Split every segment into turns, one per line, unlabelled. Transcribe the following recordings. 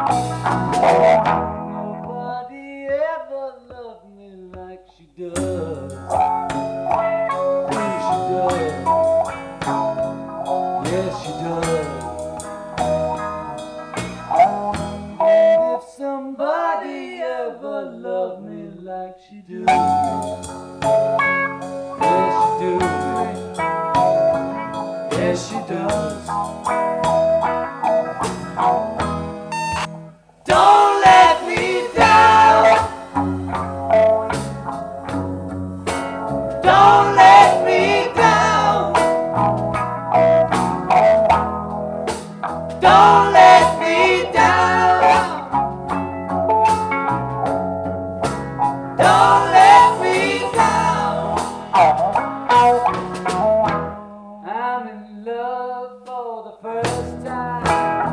Nobody ever loved me like she does. She does. Yes, she does. And if somebody ever loved me like she do, yes, she do. Yes, she does. Don't let me down. Don't let me down. Don't let me down. Don't let me down. I'm in love for the first time.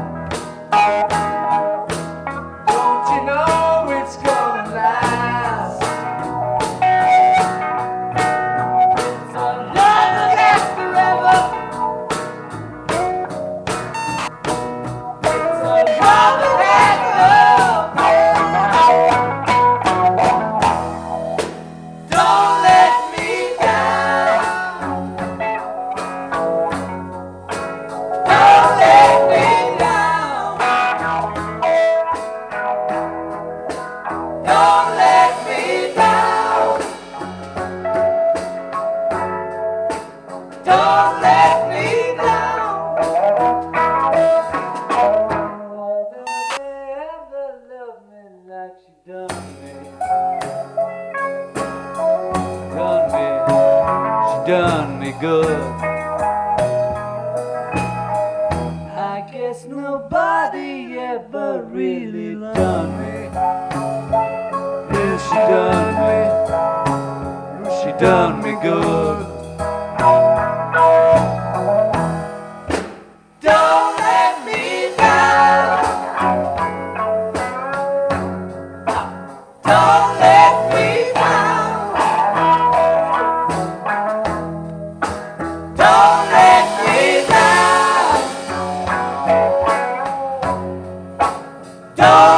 Don't you know it's gonna last? It's a love that lasts forever. It's a love that has love. Don't let me down. Don't let me down. Don't let me down. Don't let me down. Will they ever love me like she done me? She done me good. I guess nobody ever really done me. Yeah, she done me. She done me good. Don't let me down. Don't let me down. Don't let me down. Don't